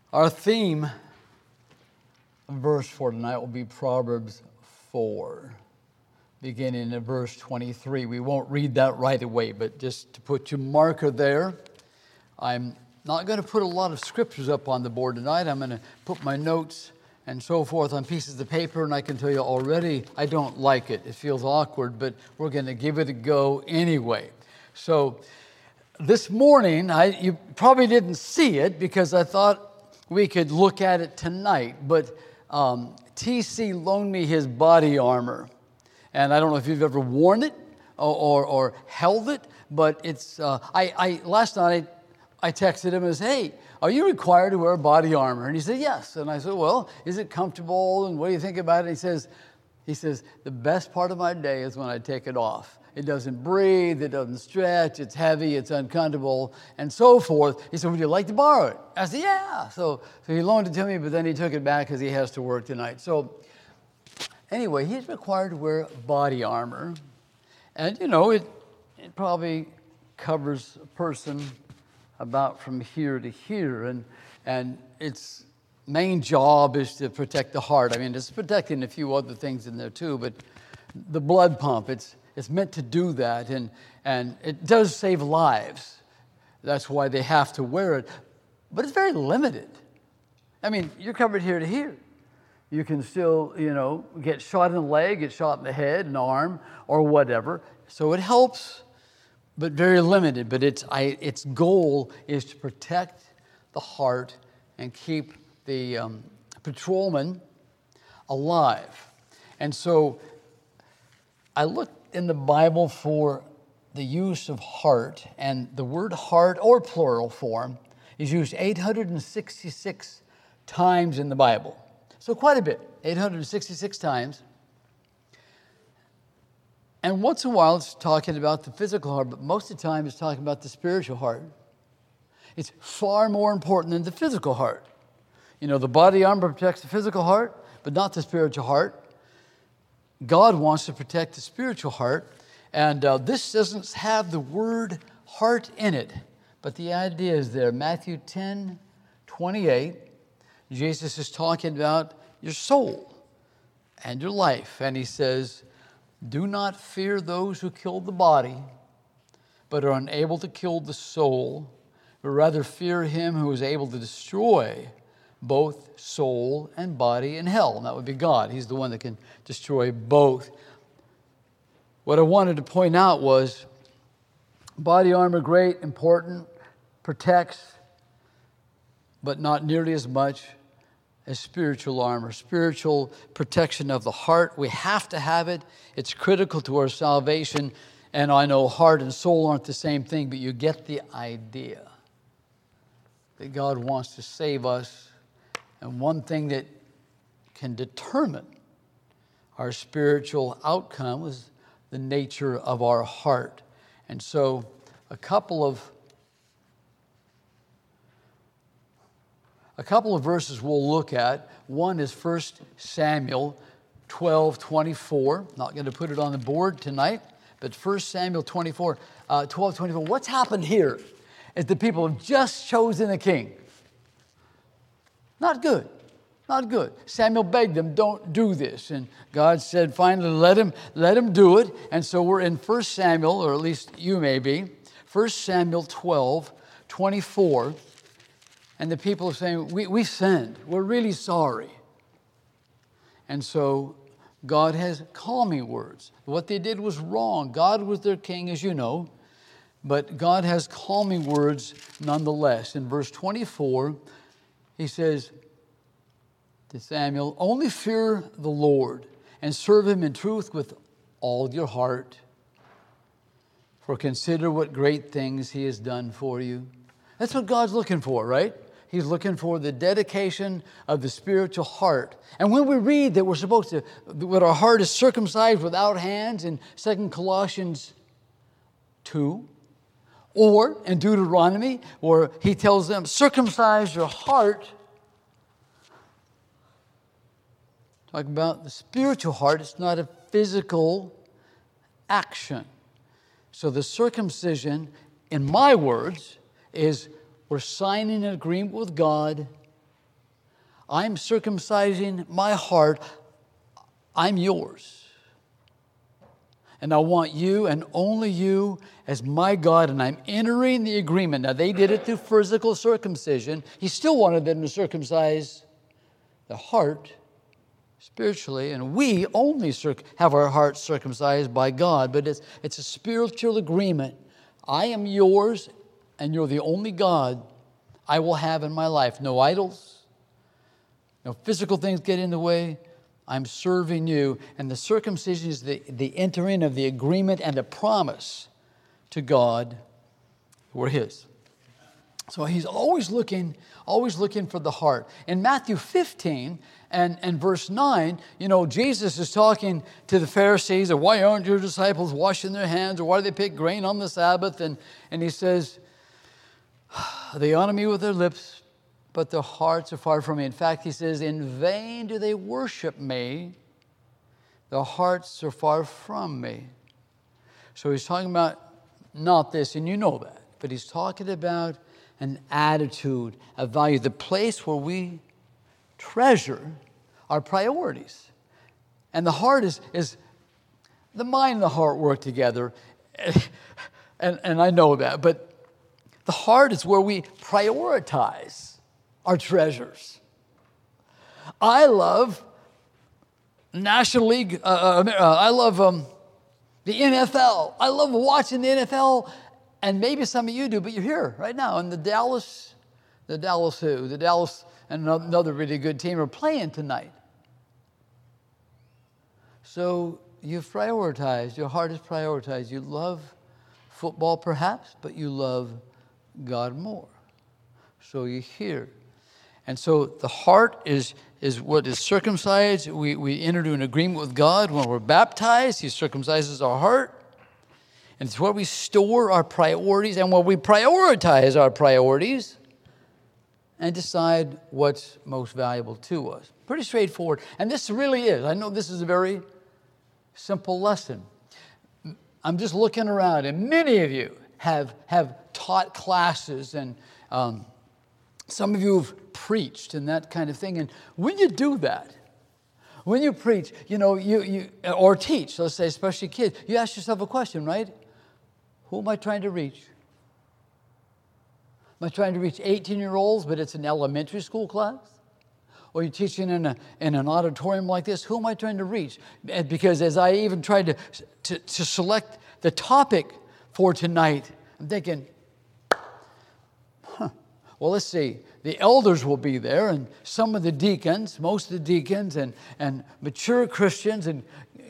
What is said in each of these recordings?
Our theme verse for tonight will be Proverbs 4, beginning at verse 23. We won't read that right away, but just to put your marker there, I'm not going to put a lot of scriptures up on the board tonight. I'm going to put my notes and so forth on pieces of paper, and I can tell you already I don't like it. It feels awkward, but we're going to give it a go anyway. So this morning, you probably didn't see it because I thought we could look at it tonight, but TC loaned me his body armor. And I don't know if you've ever worn it or held it, but it's, last night I texted him and said, hey, are you required to wear body armor? And he said, yes. And I said, well, is it comfortable? And what do you think about it? He says, the best part of my day is when I take it off. It doesn't breathe, it doesn't stretch, it's heavy, it's uncomfortable, and so forth. He said, would you like to borrow it? I said, yeah. So he loaned it to me, but then he took it back because he has to work tonight. So anyway, he's required to wear body armor. And, you know, it probably covers a person about from here to here. And its main job is to protect the heart. I mean, it's protecting a few other things in there too, but the blood pump, it's meant to do that, and it does save lives. That's why they have to wear it. But it's very limited. I mean, you're covered here to here. You can still, get shot in the leg, get shot in the head, an arm, or whatever. So it helps, but very limited. But its goal is to protect the heart and keep the patrolman alive. And so I looked in the Bible for the use of heart, and the word heart, or plural form, is used 866 times in the Bible. So quite a bit, 866 times. And once in a while it's talking about the physical heart, but most of the time it's talking about the spiritual heart. It's far more important than the physical heart. The body armor protects the physical heart, but not the spiritual heart. God wants to protect the spiritual heart, and this doesn't have the word heart in it, but the idea is there. Matthew 10:28, Jesus is talking about your soul and your life, and he says, do not fear those who kill the body, but are unable to kill the soul, but rather fear him who is able to destroy both soul and body in hell. And that would be God. He's the one that can destroy both. What I wanted to point out was body armor, great, important, protects, but not nearly as much as spiritual armor. Spiritual protection of the heart, we have to have it. It's critical to our salvation. And I know heart and soul aren't the same thing, but you get the idea that God wants to save us. And one thing that can determine our spiritual outcome is the nature of our heart. And so a couple of verses we'll look at. One is 1 Samuel 12:24. Not going to put it on the board tonight, but 1 Samuel 12:24. What's happened here is the people have just chosen a king. Not good. Not good. Samuel begged them, don't do this. And God said, finally, let him do it. And so we're in 1 Samuel, or at least you may be, 1 Samuel 12:24. And the people are saying, we sinned. We're really sorry. And so God has calming words. What they did was wrong. God was their king, as you know. But God has calming words nonetheless. In verse 24, he says to Samuel, only fear the Lord and serve him in truth with all your heart. For consider what great things he has done for you. That's what God's looking for, right? He's looking for the dedication of the spiritual heart. And when we read that we're supposed to, that our heart is circumcised without hands in 2 Colossians 2, or in Deuteronomy, where he tells them, circumcise your heart. Talking about the spiritual heart, it's not a physical action. So the circumcision, in my words, is we're signing an agreement with God I'm circumcising my heart. I'm yours. And I want you and only you as my God, and I'm entering the agreement. Now, they did it through physical circumcision. He still wanted them to circumcise the heart spiritually, and we only have our hearts circumcised by God, but it's a spiritual agreement. I am yours, and you're the only God I will have in my life. No idols, no physical things get in the way. I'm serving you. And the circumcision is the entering of the agreement and the promise to God. We're His. So He's always looking for the heart. In Matthew 15 and verse 9, Jesus is talking to the Pharisees, and why aren't your disciples washing their hands, or why do they pick grain on the Sabbath? And He says, they honor me with their lips, but their hearts are far from me. In fact, He says, in vain do they worship me. Their hearts are far from me. So He's talking about not this, and you know that, but He's talking about an attitude, a value, the place where we treasure our priorities. And the heart is the mind and the heart work together. And I know that, but the heart is where we prioritize our treasures. I love National League. I love the NFL. I love watching the NFL, and maybe some of you do, but you're here right now. And the Dallas and another really good team are playing tonight. So you've prioritized. Your heart is prioritized. You love football, perhaps, but you love God more. So you're here. And so the heart is what is circumcised. We enter into an agreement with God. When we're baptized, He circumcises our heart. And it's where we store our priorities and where we prioritize our priorities and decide what's most valuable to us. Pretty straightforward. And this really is. I know this is a very simple lesson. I'm just looking around, and many of you have taught classes, and some of you have preached and that kind of thing. And when you do that, when you preach, you or teach, let's say, especially kids, you ask yourself a question, right? Who am I trying to reach? Am I trying to reach 18-year-olds, but it's an elementary school class? Or you're teaching in an auditorium like this? Who am I trying to reach? Because as I even tried to select the topic for tonight, I'm thinking, well, let's see. The elders will be there, and some of the deacons, most of the deacons, and mature Christians, and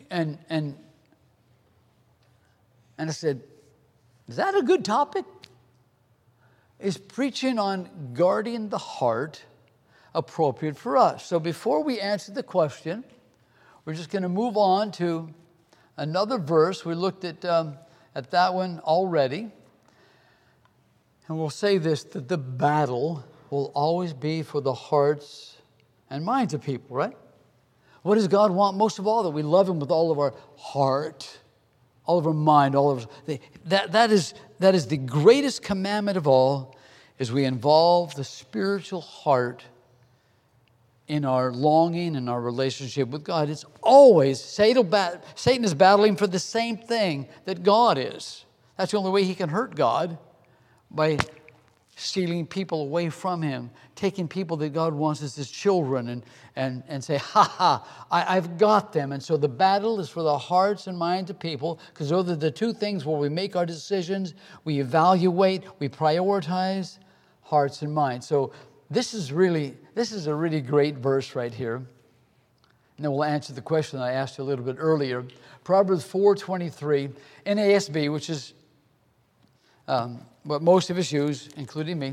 I said, is that a good topic? Is preaching on guarding the heart appropriate for us? So before we answer the question, we're just going to move on to another verse. We looked at that one already. And we'll say this, that the battle will always be for the hearts and minds of people, right? What does God want most of all? That we love Him with all of our heart, all of our mind, all of our... That is the greatest commandment of all, is we involve the spiritual heart in our longing and our relationship with God. It's always, Satan is battling for the same thing that God is. That's the only way he can hurt God, by stealing people away from Him, taking people that God wants as His children, and say, I've got them. And so the battle is for the hearts and minds of people, because those are the two things where we make our decisions, we evaluate, we prioritize hearts and minds. So this is a really great verse right here. And then we'll answer the question I asked you a little bit earlier. Proverbs 4:23, NASB, which is what most of us use, including me.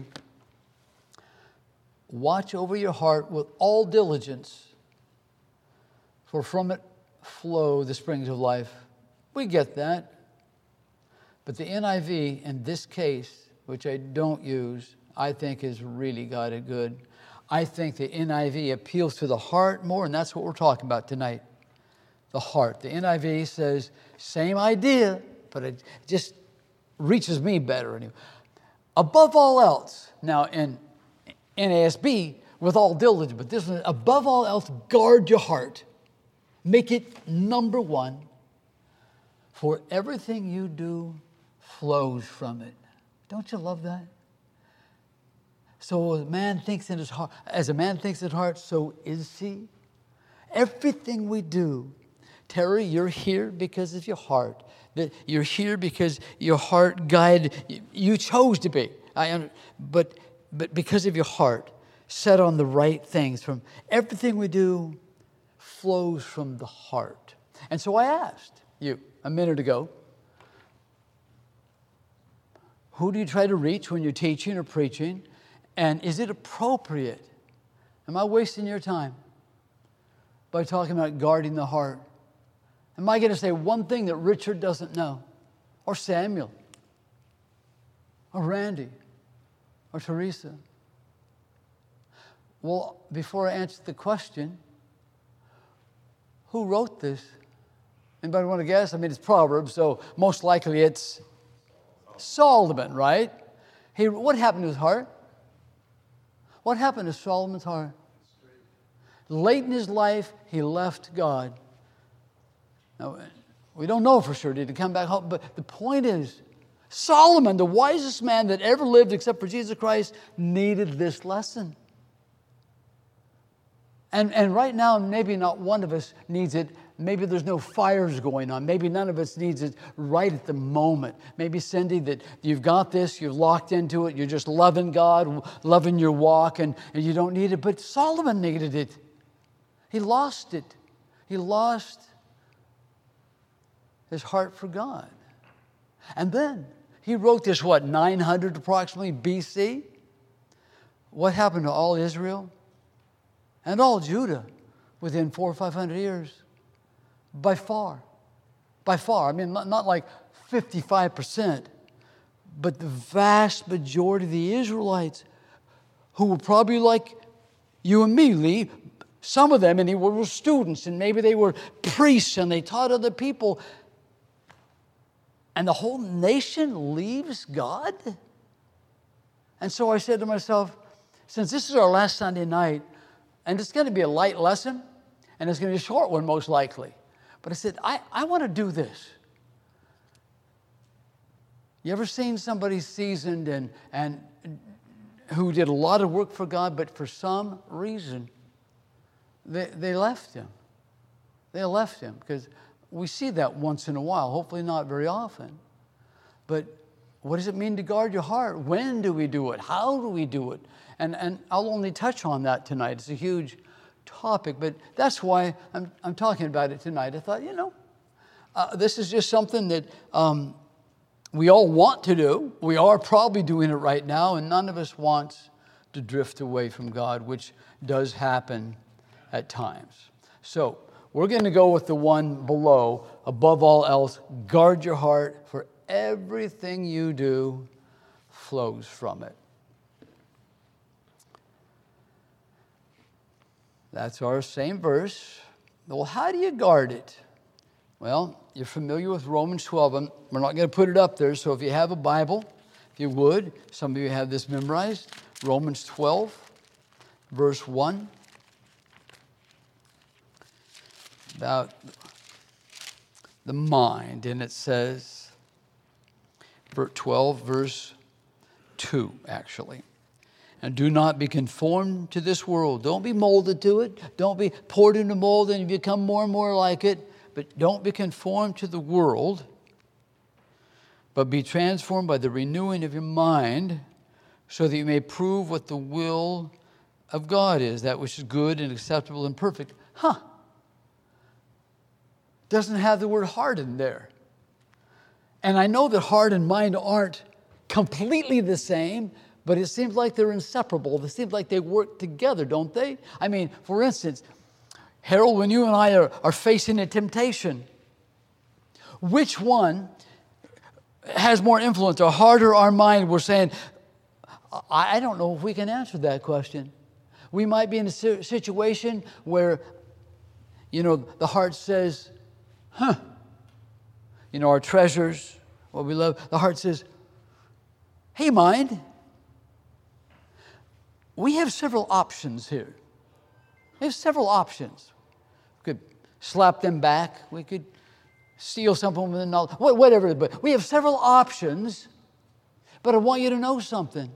Watch over your heart with all diligence, for from it flow the springs of life. We get that. But the NIV, in this case, which I don't use, I think has really got it good. I think the NIV appeals to the heart more, and that's what we're talking about tonight. The heart. The NIV says, same idea, but it just reaches me better anyway. Above all else, now in NASB, with all diligence. But this one, above all else, guard your heart. Make it number one. For everything you do flows from it. Don't you love that? So as a man thinks in his heart, so is he. Everything we do, Terry, you're here because of your heart. That you're here because your heart guided. You chose to be. But because of your heart, set on the right things. From everything we do flows from the heart. And so I asked you a minute ago, who do you try to reach when you're teaching or preaching? And is it appropriate? Am I wasting your time by talking about guarding the heart? Am I going to say one thing that Richard doesn't know? Or Samuel? Or Randy? Or Teresa? Well, before I answer the question, who wrote this? Anybody want to guess? I mean, it's Proverbs, so most likely it's Solomon, right? What happened to his heart? What happened to Solomon's heart? Late in his life, he left God. Now, we don't know for sure. Did he come back home? But the point is, Solomon, the wisest man that ever lived except for Jesus Christ, needed this lesson. And right now, maybe not one of us needs it. Maybe there's no fires going on. Maybe none of us needs it right at the moment. Maybe, Cindy, that you've got this, you're locked into it, you're just loving God, loving your walk, and you don't need it. But Solomon needed it. He lost it. He lost his heart for God. And then he wrote this, 900 approximately BC? What happened to all Israel and all Judah within 400 or 500 years? By far. I mean, not like 55%, but the vast majority of the Israelites, who were probably like you and me, Lee, some of them, and they were students, and maybe they were priests, and they taught other people, and the whole nation leaves God? And so I said to myself, since this is our last Sunday night, and it's going to be a light lesson, and it's going to be a short one most likely, but I said, I want to do this. You ever seen somebody seasoned and who did a lot of work for God, but for some reason, they left him. They left him because we see that once in a while, hopefully not very often. But what does it mean to guard your heart? When do we do it? How do we do it? And I'll only touch on that tonight. It's a huge topic, but that's why I'm talking about it tonight. I thought, this is just something that we all want to do. We are probably doing it right now, and none of us wants to drift away from God, which does happen at times. So we're going to go with the one below. Above all else, guard your heart, for everything you do flows from it. That's our same verse. Well, how do you guard it? Well, you're familiar with Romans 12. We're not going to put it up there, so if you have a Bible, if you would, some of you have this memorized, Romans 12, verse 1. About the mind, and it says, 12, verse 2, actually. And do not be conformed to this world. Don't be molded to it. Don't be poured into mold and you become more and more like it. But don't be conformed to the world, but be transformed by the renewing of your mind, so that you may prove what the will of God is, that which is good and acceptable and perfect. Doesn't have the word heart in there. And I know that heart and mind aren't completely the same, but it seems like they're inseparable. It seems like they work together, don't they? I mean, for instance, Harold, when you and I are facing a temptation, which one has more influence, our heart or our mind? We're saying, I don't know if we can answer that question. We might be in a situation where, the heart says, our treasures, what we love. The heart says, hey, mind, we have several options here. We have several options. We could slap them back. We could steal something from them, whatever. But we have several options. But I want you to know something.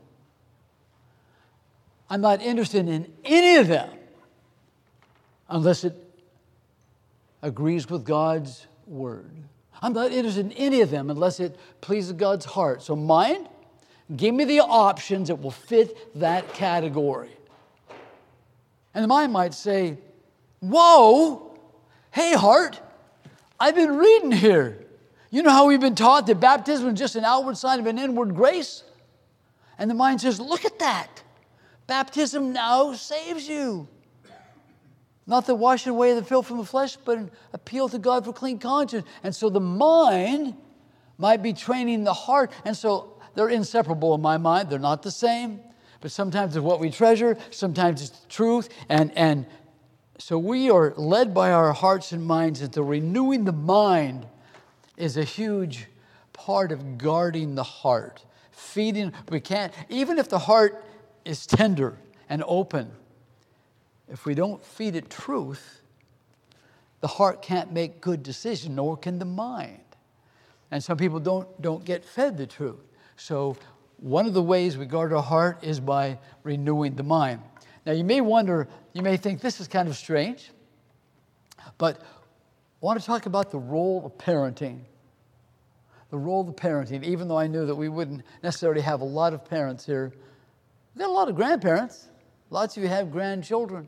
I'm not interested in any of them unless it agrees with God's word. I'm not interested in any of them unless it pleases God's heart. So mind, give me the options that will fit that category. And the mind might say, whoa, hey heart, I've been reading here. You know how we've been taught that baptism is just an outward sign of an inward grace? And the mind says, look at that. Baptism now saves you. Not the washing away of the filth from the flesh, but an appeal to God for clean conscience. And so the mind might be training the heart. And so they're inseparable in my mind. They're not the same. But sometimes it's what we treasure. Sometimes it's the truth. And so we are led by our hearts and minds into renewing the mind is a huge part of guarding the heart. Feeding, we can't, even if the heart is tender and open, if we don't feed it truth, the heart can't make good decisions, nor can the mind. And some people don't get fed the truth. So one of the ways we guard our heart is by renewing the mind. Now you may wonder, you may think this is kind of strange, but I want to talk about the role of parenting. The role of parenting, even though I knew that we wouldn't necessarily have a lot of parents here. We've got a lot of grandparents. Lots of you have grandchildren.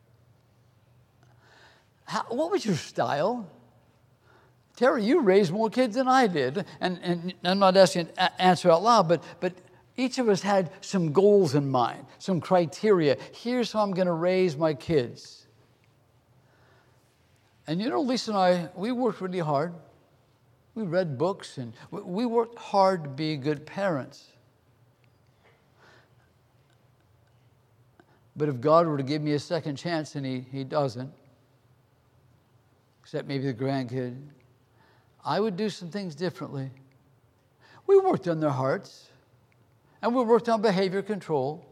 What was your style? Terry, you raised more kids than I did. And I'm not asking to answer out loud, but each of us had some goals in mind, some criteria. Here's how I'm going to raise my kids. And you know, Lisa and I, we worked really hard. We read books, and we worked hard to be good parents. But if God were to give me a second chance, and He doesn't, except maybe the grandkid, I would do some things differently. We worked on their hearts, and we worked on behavior control,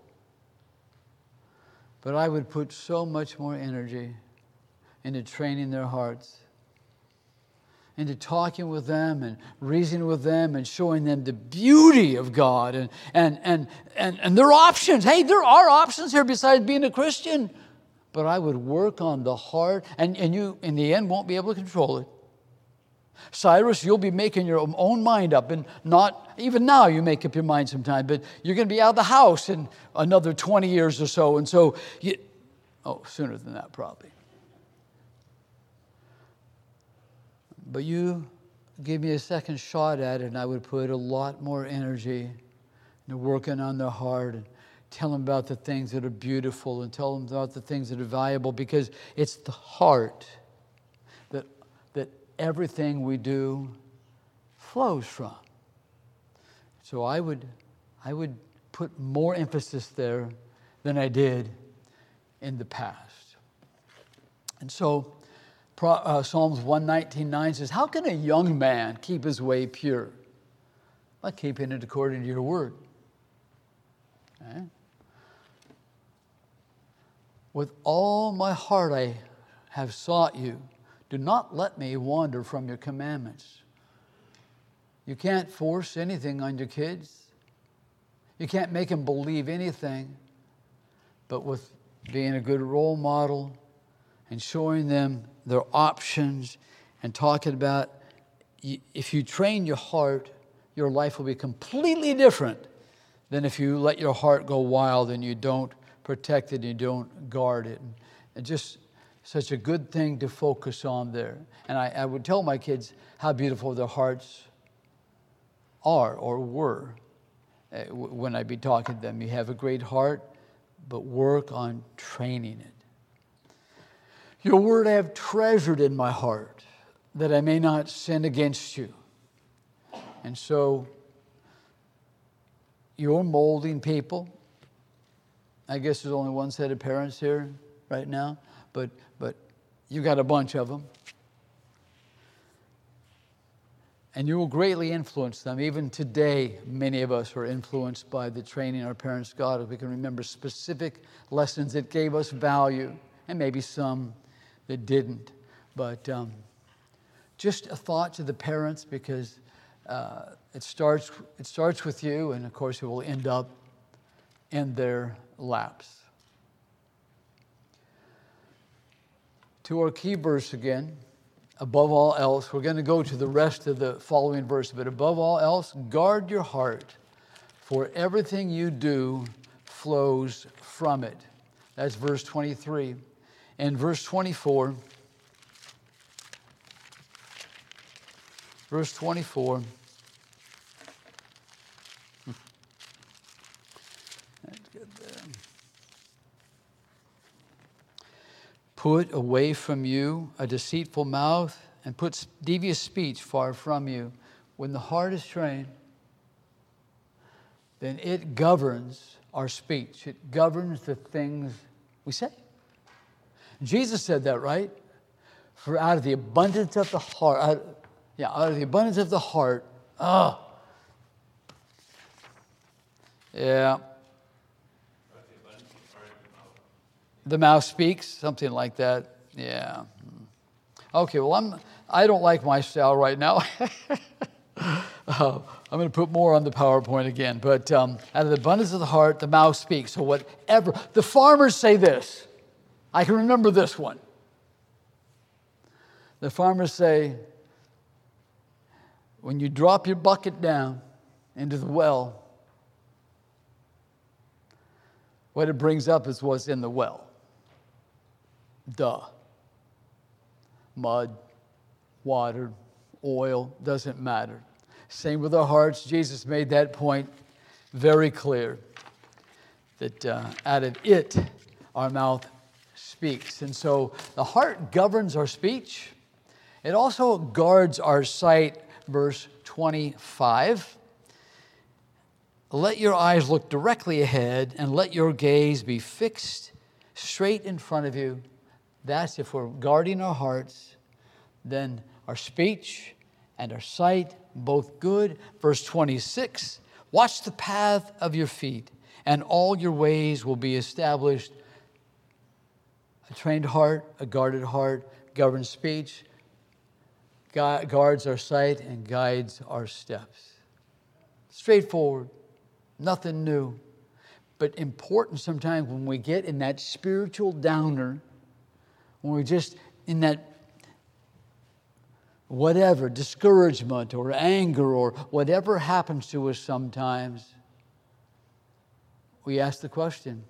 but I would put so much more energy into training their hearts, into talking with them and reasoning with them and showing them the beauty of God and their options. Hey, there are options here besides being a Christian. But I would work on the heart, and you, in the end, won't be able to control it. Cyrus, you'll be making your own mind up, and not, even now you make up your mind sometimes, but you're going to be out of the house in another 20 years or so, and so, sooner than that probably. But you give me a second shot at it, and I would put a lot more energy into working on their heart and tell them about the things that are beautiful and tell them about the things that are valuable, because it's the heart that everything we do flows from. So I would put more emphasis there than I did in the past. And so Psalms 119:9 says, how can a young man keep his way pure? By keeping it according to your word. Okay? With all my heart I have sought you. Do not let me wander from your commandments. You can't force anything on your kids. You can't make them believe anything. But with being a good role model and showing them their options and talking about, if you train your heart, your life will be completely different than if you let your heart go wild and you don't protect it and you don't guard it. And just such a good thing to focus on there. And I would tell my kids how beautiful their hearts are or were when I'd be talking to them. You have a great heart, but work on training it. Your word I have treasured in my heart, that I may not sin against you. And so you're molding people. I guess there's only one set of parents here right now, but you got a bunch of them. And you will greatly influence them. Even today, many of us are influenced by the training our parents got us. We can remember specific lessons that gave us value, and maybe some that didn't. But just a thought to the parents, because it starts with you, and of course it will end up in their laps. To our key verse again. Above all else, we're going to go to the rest of the following verse, but above all else, guard your heart, for everything you do flows from it. That's verse 23. And verse 24, Let's get there. Put away from you a deceitful mouth, and put devious speech far from you. When the heart is trained, then it governs our speech. It governs the things we say. Jesus said that, right? For out of the abundance of the heart, out of the abundance of the heart, the mouth speaks, something like that. Yeah. Okay, well, I don't like my style right now. I'm going to put more on the PowerPoint again. But out of the abundance of the heart, the mouth speaks. So whatever. The farmers say this. I can remember this one. The farmers say, when you drop your bucket down into the well, what it brings up is what's in the well. Duh. Mud, water, oil, doesn't matter. Same with our hearts. Jesus made that point very clear, that out of it our mouth speaks. And so the heart governs our speech. It also guards our sight, verse 25. Let your eyes look directly ahead, and let your gaze be fixed straight in front of you. That's if we're guarding our hearts, then our speech and our sight, both good. Verse 26, watch the path of your feet, and all your ways will be established. A trained heart, a guarded heart, governs speech, guards our sight, and guides our steps. Straightforward, nothing new, but important sometimes when we get in that spiritual downer, when we're just in that whatever, discouragement or anger or whatever happens to us sometimes, we ask the question,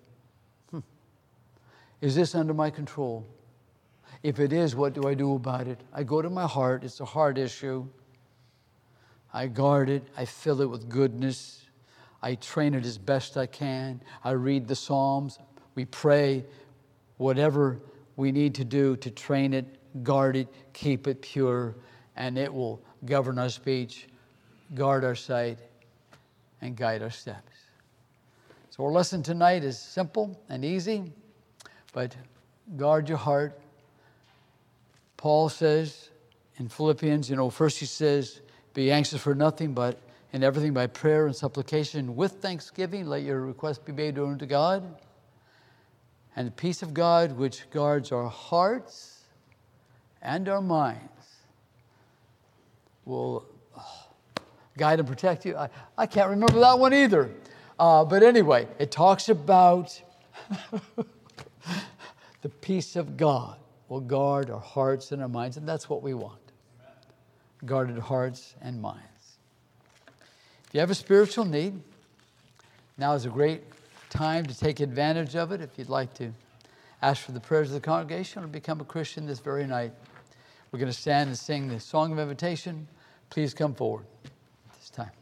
is this under my control? If it is, what do I do about it? I go to my heart. It's a heart issue. I guard it. I fill it with goodness. I train it as best I can. I read the Psalms. We pray. Whatever we need to do to train it, guard it, keep it pure, and it will govern our speech, guard our sight, and guide our steps. So our lesson tonight is simple and easy, but guard your heart. Paul says in Philippians, first he says, be anxious for nothing, but in everything by prayer and supplication with thanksgiving, let your requests be made known to God. And the peace of God, which guards our hearts and our minds, will guide and protect you. I can't remember that one either. But anyway, it talks about the peace of God will guard our hearts and our minds, and that's what we want. Guarded hearts and minds. If you have a spiritual need, now is a great time to take advantage of it. If you'd like to ask for the prayers of the congregation or become a Christian this very night, we're going to stand and sing the song of invitation. Please come forward at this time.